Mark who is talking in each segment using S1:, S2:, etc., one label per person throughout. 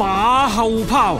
S1: 馬後炮。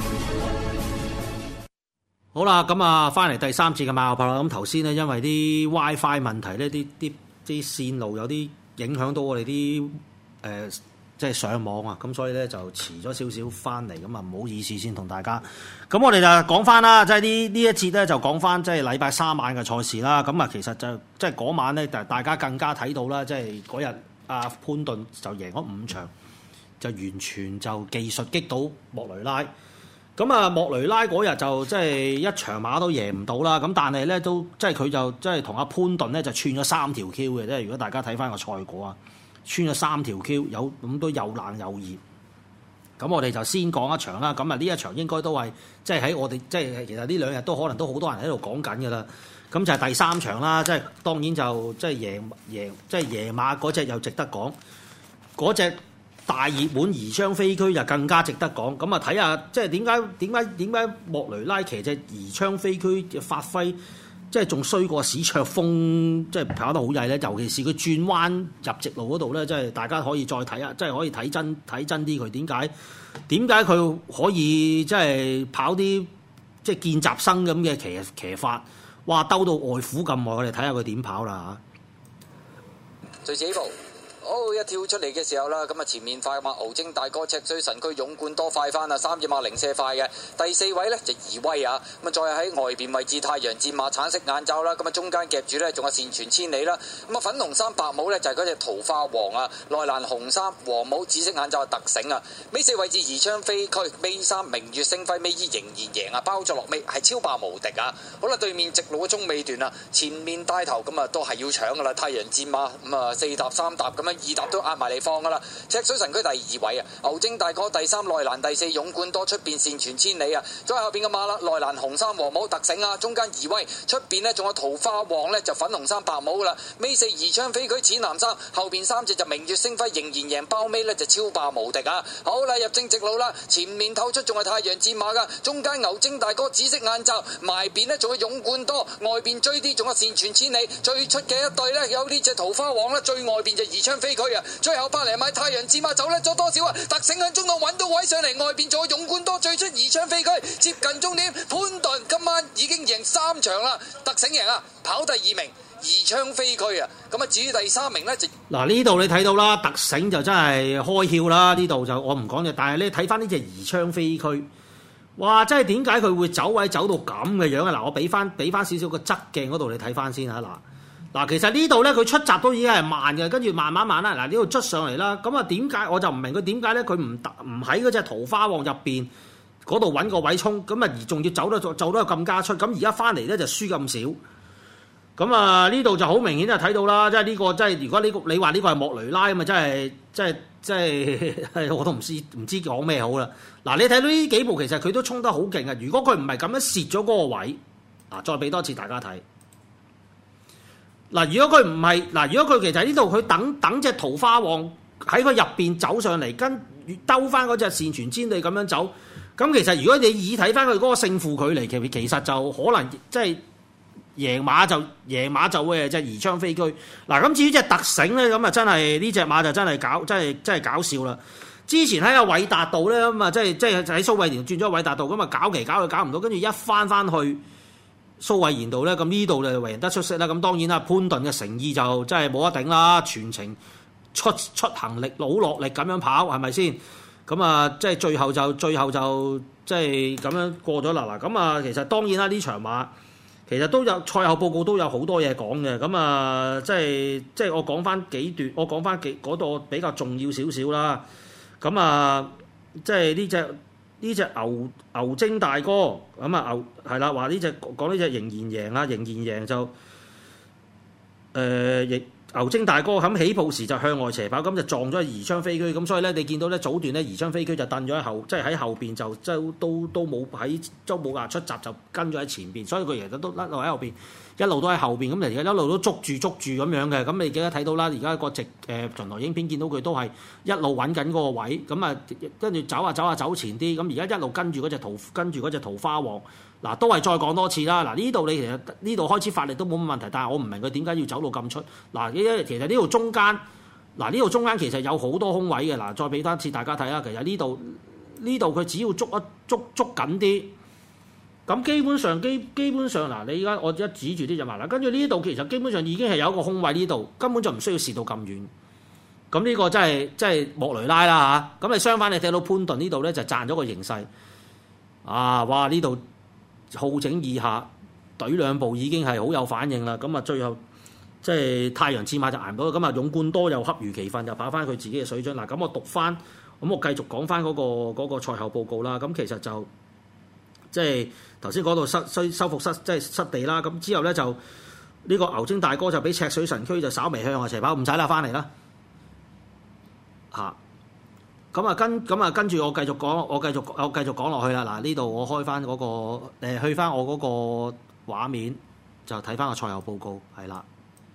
S1: 好啦，咁啊，翻嚟第三節嘅馬後炮啦。咁頭先咧，因為啲 WiFi 問題咧，啲線路有啲影響到我哋啲即係上網啊，咁所以咧就遲咗少少翻嚟，咁啊唔好意思先同大家。咁我哋就講翻啦，即係呢一節咧就講翻即係禮拜三晚嘅賽事啦。咁啊，其實就即係嗰晚咧，大家更加睇到啦，即係嗰日阿潘頓就贏咗5場，就完全就技術擊倒莫雷拉。咁啊，莫雷拉嗰日就即係一場馬都贏唔到啦。咁但係咧都即係佢就即係同阿潘頓咧就串咗3條 Q 嘅。即係如果大家睇翻個賽果啊，穿咗3條 Q， 有咁都有冷有熱。咁我哋就先講一場啦。咁啊呢一場應該都係即係喺我哋即係其實呢2日都可能都好多人喺度講緊㗎啦。咁就係第3場啦。即係當然就即係贏即係贏馬嗰隻又值得講，嗰隻大熱門宜昌飛區就更加值得講。咁啊睇下即係點解莫雷拉騎隻宜昌飛區嘅發揮即係仲衰過史卓峰，即係跑得好曳咧。尤其是佢轉彎入直路嗰度咧，即係大家可以再睇下，即係可以睇真啲佢點解佢可以即係跑啲即係見習生咁嘅騎法，哇兜到外虎咁耐，我哋睇下佢點跑啦嚇。
S2: 最起步。一跳出嚟嘅時候啦，咁啊前面快馬牛精大哥赤水神區勇冠多快翻啊，3隻馬零舍快嘅。第4位呢就怡威啊，咁啊再喺外邊位置太陽戰馬橙色眼罩啦，咁啊中間夾住呢仲有善傳千里啦，咁啊粉紅衫白帽呢就係嗰隻桃花王啊，內欄紅衫黃帽紫色眼罩特醒啊，尾4位置宜昌飛區，尾3明月星輝，尾2仍然贏啊，包咗落尾係超霸無敵啊。好啦，對面直路嘅中尾段啊，前面帶頭咁啊都係要搶噶啦，太陽戰馬咁啊4搭3搭咁樣2搭都壓埋嚟放噶啦，赤水神區第2位啊，牛精大哥第3，內欄第4，勇冠多出邊善傳千里啊，再後邊嘅馬啦，內欄紅衫黃帽特醒啊，中間怡威出邊呢仲有桃花王呢，就粉紅衫白帽噶啦，尾4宜昌飛區淺藍衫，後邊3隻就明月星輝仍然贏，包尾呢就超霸無敵啊！好啦，入正直路啦，前面透出仲係太陽戰馬噶，中間牛精大哥紫色眼罩，埋邊呢仲有勇冠多，外邊追啲仲有善傳千里，最出嘅一隊呢，有呢隻桃花王啦，最外邊就宜昌飛區啊！最後百零米太陽戰馬走甩咗多少啊？特醒向中路揾到位上嚟，外邊仲有勇冠多最出宜昌飛區，接近終點。潘頓今晚已經贏3場啦，特醒贏啊，跑第2名宜昌飛區啊。咁啊，至於第3名呢，就
S1: 嗱呢度你睇到啦，特醒就真係開竅啦。呢度就我唔講嘅，但係你睇翻呢隻宜昌飛區，哇！真係點解佢會走位走到咁嘅樣啊？嗱，我俾翻少少個側鏡嗰度你睇翻先啊嗱，其實呢度咧佢出閘都已經係慢嘅，跟住慢慢啦。嗱，呢度捽上嚟啦。咁啊點解我就唔明佢點解咧？佢唔喺嗰隻桃花王入邊嗰度揾個位衝，咁啊而仲要走得咁加出。咁而家翻嚟咧就輸咁少。咁啊呢度就好明顯就睇到啦，即係呢個即係如果你話呢個係莫雷拉咁啊，真係我都唔知講咩好啦。嗱，你睇到呢幾步其實佢都衝得好勁啊！如果佢唔係咁樣蝕咗嗰個位，再俾多次大家睇。嗱，如果佢唔係，如果佢其實喺呢度佢等隻桃花王喺佢入邊走上嚟，跟兜翻嗰隻善傳千里咁樣走，咁其實如果你以睇翻佢嗰個勝負距離，其實就可能即係贏馬就會係隻宜昌飛區。嗱，咁至於隻特醒咧，咁啊真係呢隻馬就真係搞笑啦！之前喺阿韋達道咧，咁啊即係喺蘇慧賢轉咗韋達道，咁啊搞唔到，跟住一翻去蘇慧賢度咧，咁呢度就為人得出色啦。咁當然啦，潘頓嘅誠意就真係冇得頂啦，全程出行力老落力咁樣跑，係咪先？咁啊，即係最後就即係咁樣過咗啦。嗱，咁啊，其實當然啦，呢場馬其實都有賽後報告都有好多嘢講嘅。咁啊，即係我講翻幾段，我講翻嗰度比較重要少少啦。咁啊，即係呢隻牛精大哥，咁啊牛係啦，話呢隻講呢隻仍然贏啊，仍然贏就牛精大哥喺起步時就向外斜跑，咁就撞咗宜昌飛區，咁所以咧你見到咧早段咧宜昌飛區就蹬咗喺後，即係喺後邊就即係都冇喺周冇話出閘就跟咗喺前邊，所以佢其實都一路喺後邊，一路都喺後邊，咁而家一路都捉住咁樣嘅，咁你記得睇到啦，而家個巡邏影片見到佢都係一路揾緊嗰個位，咁啊跟住走走前啲，咁而家一路跟住嗰隻桃花王。嗱，都係再講多次啦。嗱，呢度你其實呢度開始發力都冇乜問題，但係我唔明佢點解要走到咁出。嗱，其實呢度中間，其實有好多空位嘅。嗱，再俾多次大家睇下，其實呢呢度佢只要捉緊啲，咁基本上嗱，你而家我一指住呢隻馬啦，跟住呢度其實基本上已經係有一個空位呢度，根本就唔需要試到咁遠。咁呢個真係莫雷拉啦嚇。咁你相反你睇到潘頓呢度咧就賺咗個形勢。啊！哇！呢度好整以下，懟兩步已經係好有反應啦。咁啊，最後即係太陽之馬就捱唔到，咁啊勇冠多又恰如其分，就跑翻佢自己嘅水準。嗱，咁我讀翻，咁我繼續講翻嗰個賽後報告啦。咁其實就即係頭先講到修復失地啦。咁之後咧就呢個牛精大哥就俾赤水神區就稍微向外斜跑，唔使啦，翻嚟啦嚇。咁啊跟住我繼續講落去啦。嗱，呢度我開翻嗰個去翻我嗰個畫面，就睇翻個賽後報告，係啦，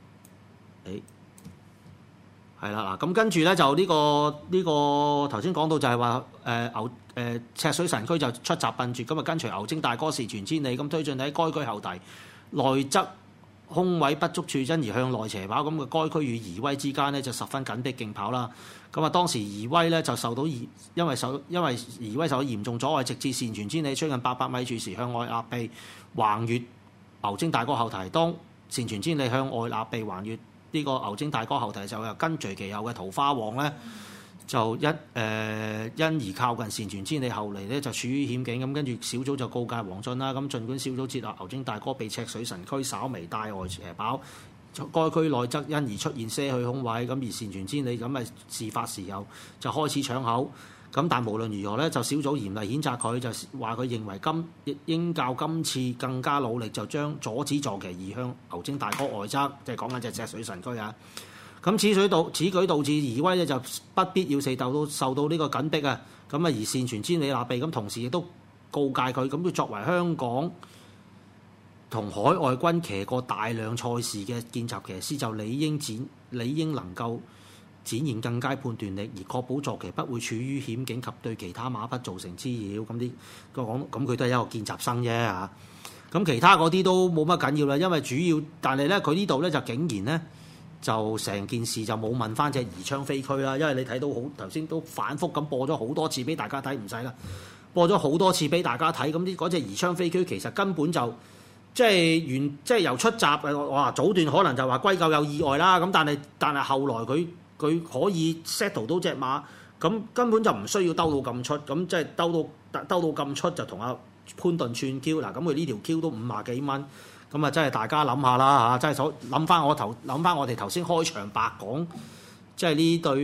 S1: 係啦嗱。咁跟住咧就呢個頭先講到就係話赤水神區就出閘笨拙，咁啊跟隨牛精大哥視傳千里，咁推進喺該區後題，內側空位不足處，因而向內斜跑，咁嘅該區與怡威之間呢，就十分緊迫競跑啦。咁啊當時怡威咧就因為怡威受到嚴重阻礙，直至善傳千里趨近800米處時向外壓臂橫越牛精大哥後題。當善傳千里向外壓臂橫越呢個牛精大哥後題，就又跟隨其後嘅桃花王咧就因而靠近善傳千里，後嚟咧就處於險境。咁跟住小組就告誡黃俊啦。咁儘管小組接納牛精大哥被赤水神區稍微帶外斜跑，該區內側因而出現些許空位，咁而善傳千里咁咪事發時候就開始搶口。咁但無論如何咧，就小組嚴厲譴責佢，就話佢認為應較今次更加努力，就將阻止坐騎移向牛精大哥外側，即係講緊隻赤水神區啊。咁此舉導致怡威咧就不必要地受到呢個緊迫啊。咁啊而善傳千里立臂，咁同時亦都告誡佢，咁佢作為香港同海外軍騎過大量賽事嘅見習騎師，就理應能夠展現更佳判斷力，而確保坐騎不會處於險境及對其他馬匹造成滋擾。咁佢都係一個見習生啫嚇。咁其他嗰啲都冇乜緊要啦，因為主要，但係咧佢呢度咧就竟然咧就成件事就冇問翻隻宜昌飛區啦，因為你睇到好頭先都反覆咁播咗好多次俾大家睇，唔使啦，播咗好多次俾大家睇。咁嗰隻宜昌飛區其實根本就即係由出閘哇早段可能就話歸咎有意外啦，咁但係後來佢可以 settle 到隻馬，咁根本就唔需要兜到咁出，咁即係兜到咁出就同阿潘頓串 Q 嗱，咁佢呢條 Q 都50幾蚊，咁啊真係大家諗下啦嚇，真係諗翻我哋頭先開場白講，即係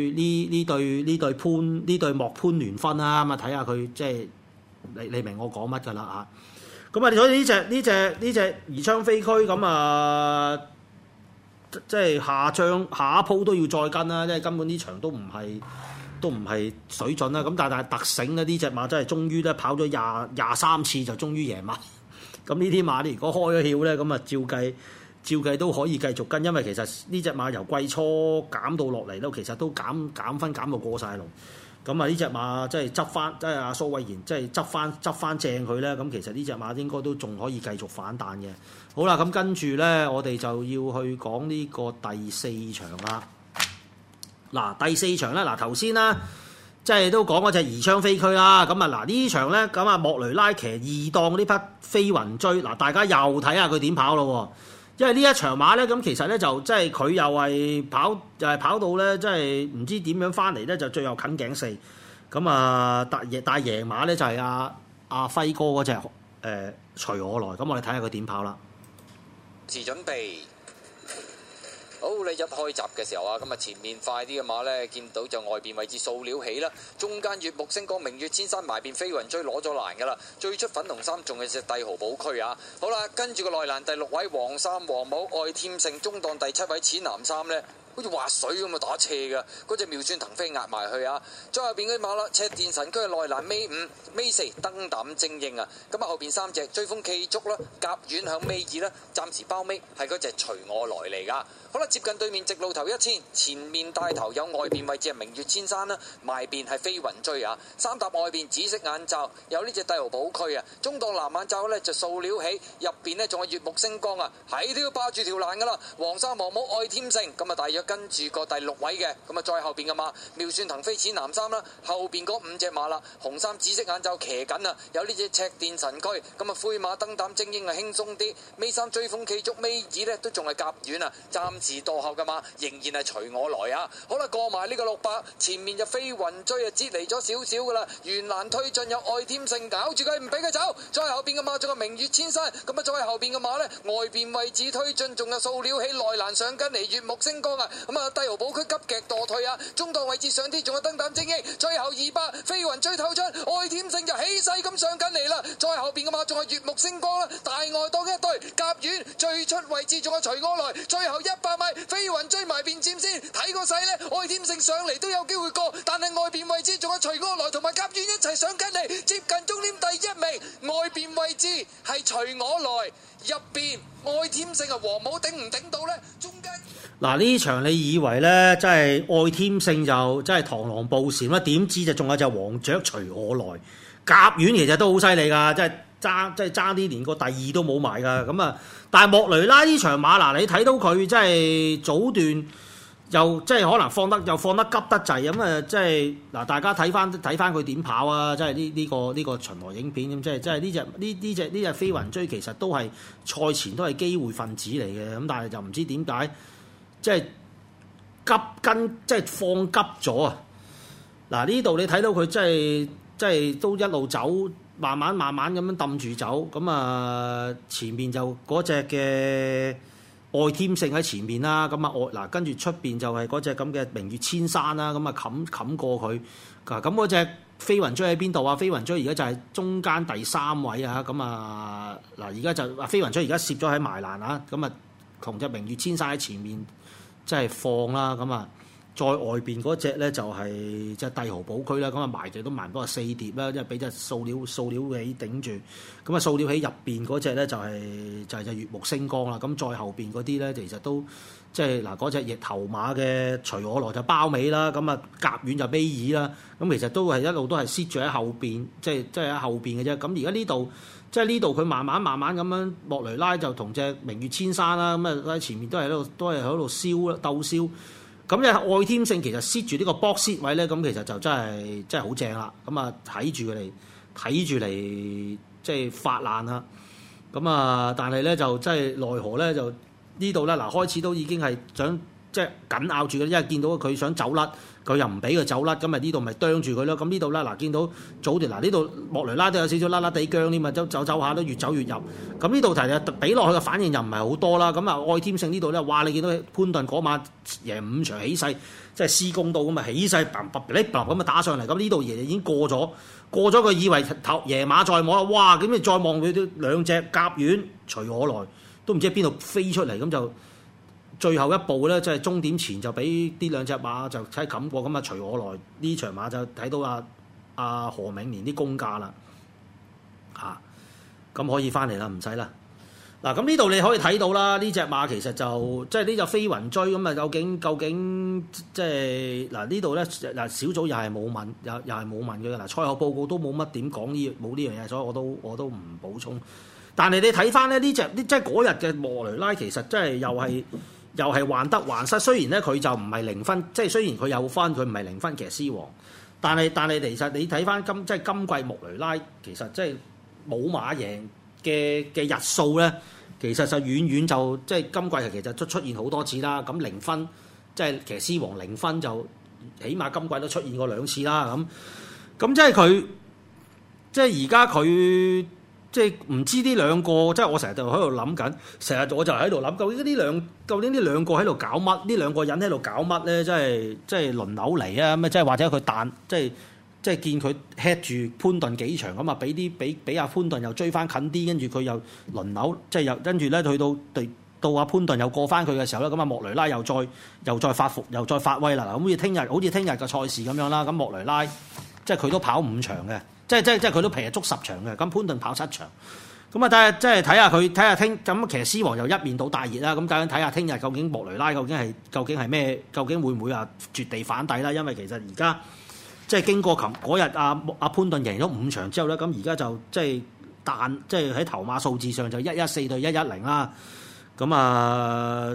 S1: 呢對莫潘聯婚啦，咁啊睇下佢即係你明我講乜㗎啦嚇，咁啊所以呢隻宜昌飛區咁啊。即係下一鋪都要再跟啦，即係根本呢場都唔係水準啦。咁但係特醒咧，呢隻馬真係終於咧跑咗23次就終於贏馬。咁呢啲馬你如果開咗竅咧，咁啊照計都可以繼續跟，因為其實呢隻馬由季初減到落嚟都其實都減分減到過晒龍。咁啊呢隻馬即係執翻，即係阿蘇偉賢即係執翻正佢咧。咁其實呢隻馬應該都仲可以繼續反彈嘅。好啦，咁跟住咧，我哋就要去講呢個第4場啦。嗱，第4場咧，嗱頭先啦，即係都講嗰隻宜昌飛區啦。咁啊，嗱呢場咧，咁啊莫雷拉騎2檔呢匹飛雲追，嗱大家又睇下佢點跑咯。因為呢一場馬咧，咁其實咧就即係佢又係跑到咧，即係唔知點樣翻嚟咧，就最後近頸4。咁啊，但贏馬咧就係阿輝哥嗰隻隨我來。咁我哋睇下佢點跑啦。
S2: 時準備好，你一開閘嘅時候啊，咁啊前面快啲嘅馬呢，見到就外邊位置掃料起啦，中間月木星光明月千山埋邊飛雲追攞咗欄噶啦，最出粉紅衫仲係隻帝豪寶區啊，好啦，跟住個內欄第6位黃衫黃帽愛添勝，中檔第7位淺藍衫呢，好似滑水咁啊打斜噶，嗰隻妙算騰飛壓埋去啊，再後邊嗰啲馬啦，赤電神區嘅內欄尾5尾4燈膽精英啊，咁啊後邊3隻追風企足啦，甲遠向尾2啦，暫時包尾係嗰隻隨我來嚟噶。好啦，接近對面直路頭1000，前面帶頭有外邊位置係明月千山啦，埋邊係飛雲追啊，三搭外邊紫色眼罩有呢隻帝豪寶區啊，中檔藍眼罩呢就掃料起，入邊呢仲係月木星光啊，係都要霸住條欄噶啦，黃衫黃帽愛添勝，咁啊大約跟住個第6位嘅，咁啊再後邊嘅馬妙算騰飛淺藍衫啦，後邊嗰5隻馬啦，紅衫紫色眼罩騎緊啊，有呢隻赤電神區，咁啊灰馬燈膽精英啊輕鬆啲，尾三追風企足尾二呢都仲係夾遠啊，暫時墮後嘅馬仍然係隨我來啊！好啦，過埋呢個600，前面就飛雲追啊，擠離咗少少噶啦，原欄推進有愛添勝搞住佢唔俾佢走，再後邊嘅馬仲有明月千山，咁啊再後邊嘅馬呢，外邊位置推進仲有掃料起內欄上緊嚟月木星光啊，咁啊帝豪寶區急劇墮退啊，中檔位置上啲仲有燈膽精英，最後200飛雲追透出，愛添勝就起勢咁上緊嚟啦，再後邊嘅馬仲係月木星光啦，大外檔一對夾遠最出位置仲有隨我來，最後100米飛雲追埋邊佔先，睇個勢呢，愛添勝上嚟都有機會過，但係外邊位置仲有隨我來同埋夾遠一齊上緊嚟，接近終點第1名，外邊位置係隨我來，入邊愛添勝啊，黃帽頂唔頂到呢？中間
S1: 嗱呢場你以為呢，真係愛添勝就真係螳螂捕蟬啦，點知就仲有隻黃雀隨我來，夾遠其實都好犀利㗎，真係爭啲連個第2都冇埋㗎，咁啊！但係莫雷拉呢場馬嗱，你睇到佢真係早段又即係可能放得急得滯咁啊！即係嗱，大家睇翻佢點跑啊！即係呢個巡邏影片咁，即係呢隻飛雲追其實都係賽前都係機會分子嚟嘅，咁但係就唔知點解即係即係放急咗啊！嗱呢度你睇到佢即係都一路走。慢慢咁樣揼住走，咁啊前面就嗰隻嘅愛添勝喺前面啦，咁啊跟住出邊就係嗰隻咁嘅明月千山啦，咁啊冚過佢，咁嗰隻飛雲追喺邊度啊？飛雲追而家就係中間第3位啊，咁啊嗱而家就飛雲追而家攝咗喺埋欄啊，咁啊同隻明月千山喺前面即係放啦，咁啊。再外邊嗰隻咧就係即係帝豪寶區啦，咁啊埋地都埋唔到4碟啦，因為俾隻掃料起頂住，咁啊掃料起入邊嗰隻咧就係隻月木星光啦，咁再後邊嗰啲咧其實都即係嗱嗰隻翼頭馬嘅隨我來就包尾啦，咁啊夾遠就尾二啦，咁其實都係一路都係蝕住喺後邊，即係喺後邊嘅啫。咁而家呢度即係呢度佢慢慢咁樣莫雷拉就同隻明月千山啦，咁啊喺前面都係喺度燒啦鬥燒。咁咧愛添勝其實蝕住呢個 box 位咧，咁其實就真係好正啦。咁啊睇住嚟即係發爛啦。咁啊，但係咧就真係奈何咧就呢度咧嗱開始都已經係想即係緊咬住嘅，因為見到佢想走甩，佢又唔俾佢走甩，咁啊呢度咪啄住佢咯。咁呢度咧嗱見到早段嗱呢度莫雷拉都有少少甩地僵添嘛，走下都越走越入。咁呢度其實俾落去嘅反應又唔係好多啦。咁啊愛添勝呢度咧，哇！你見到潘頓嗰晚贏5場起勢，即係施公道咁啊起勢咁啊打上嚟。咁呢度爺已經過咗，佢以為爺馬再摸啦，哇！咁你再望佢啲2隻夾遠隨我來，都唔知喺邊度飛出嚟，咁就最後一步咧，即係終點前就俾呢2隻馬就睇冚過，咁啊隨我來呢場馬就睇到阿何銘年啲功架啦，咁可以翻嚟啦，唔使啦。嗱，咁呢度你可以睇到啦，呢隻馬其實就即係呢隻飛雲追咁啊，究竟即係嗱呢度咧嗱小組又係冇問，又係冇問嘅嗱，賽後報告都冇乜點講冇呢樣嘢，所以我都唔補充。但係你睇翻咧呢隻即係嗰日嘅莫雷拉，其實真係又係患得患失。雖然咧佢就唔係0分，即係雖然佢有分，佢唔係0分騎師王，但係其實你睇翻今季莫雷拉，其實即係冇馬贏嘅日數咧，其實就遠就即係今季其實都出現好多次啦。咁0分即係騎師王0分就起碼今季都出現過2次啦。咁即係佢即係而家佢。即係唔知呢兩個，即係我成日就喺度諗緊，成日我就喺度諗，究竟呢兩個喺度搞乜？呢兩個人喺度搞乜咧？即係輪流嚟啊！咁即係或者佢彈，即係見佢 head 住潘頓幾場咁啊，俾阿潘頓又追翻近啲，跟住佢又輪流，即係又跟住咧去到阿潘頓又過翻佢嘅時候咧，咁啊莫雷拉又再發福，又再發威啦！咁好似聽日嘅賽事咁樣啦，咁莫雷拉即係佢都跑5場嘅。即係佢都平日捉10場嘅，咁潘頓跑7場，咁啊睇下聽咁騎師王又一面倒大熱啦，咁究竟睇下聽日究竟莫雷拉究竟係咩？究竟會唔會絕地反底啦？因為其實而家即係經過嗰日阿潘頓贏咗5場之後咧，咁而家就即係喺頭馬數字上就114對110啦，咁啊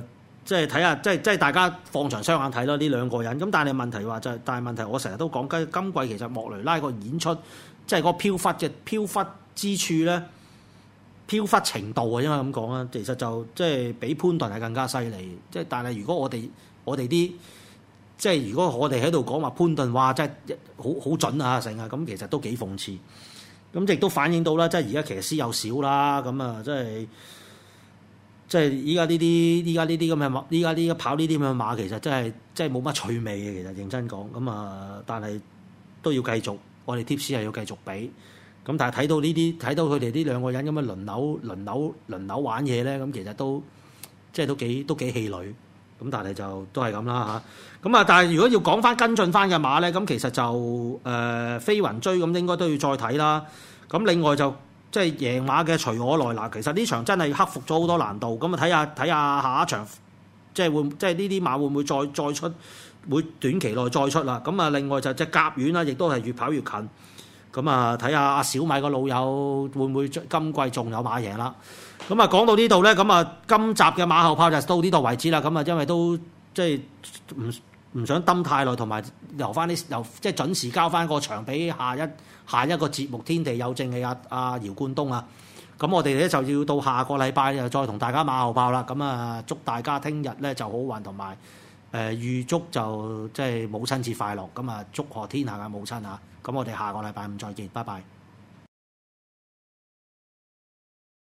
S1: 即係睇下，即係大家放長雙眼睇咯呢兩個人。咁但係問題話就係，但係問題我成日都講緊今季其實莫雷拉個演出，即係嗰個飄忽之處咧，飄忽程度啊，應該咁講啦。其實就即係比潘頓係更加犀利。即係但係如果我哋啲即係如果我哋喺度講話潘頓話，即係好準啊成啊，咁其實都幾諷刺。咁亦都反映到啦，即係而家騎師又少啦，咁啊，即係依家呢啲咁嘅馬，依家呢跑呢啲咁嘅馬，其實真係冇乜趣味嘅。其實認真講，咁啊，但係都要繼續，我哋 tips 係要繼續俾。咁但係睇到佢哋呢兩個人咁嘅輪流玩嘢咧，咁其實都幾氣餒。咁但係就都係咁啦嚇。咁啊，但係如果要講翻跟進翻嘅馬咧，咁其實就飛雲追咁應該都要再睇啦。咁另外就即係贏馬嘅隨我來嗱，其實呢場真係克服咗好多難度。咁啊睇下下一場即係呢啲馬會唔會再出，會短期內再出啦。咁啊另外就隻甲丸啦，亦都係越跑越近。咁啊睇下阿小米個老友會唔會今季仲有馬贏啦。咁啊講到呢度咧，咁啊今集嘅馬後炮就到呢度為止啦。咁啊因為都即係唔想蹲太耐，同埋留即係準時交翻個場俾下一個節目天地有正嘅阿姚冠東啊。咁我哋咧就要到下個禮拜又再同大家馬後炮啦。咁啊祝大家聽日咧就好運，同埋預祝就即係母親節快樂。咁啊祝賀天下嘅母親啊！咁我哋下個禮拜五再見，拜拜。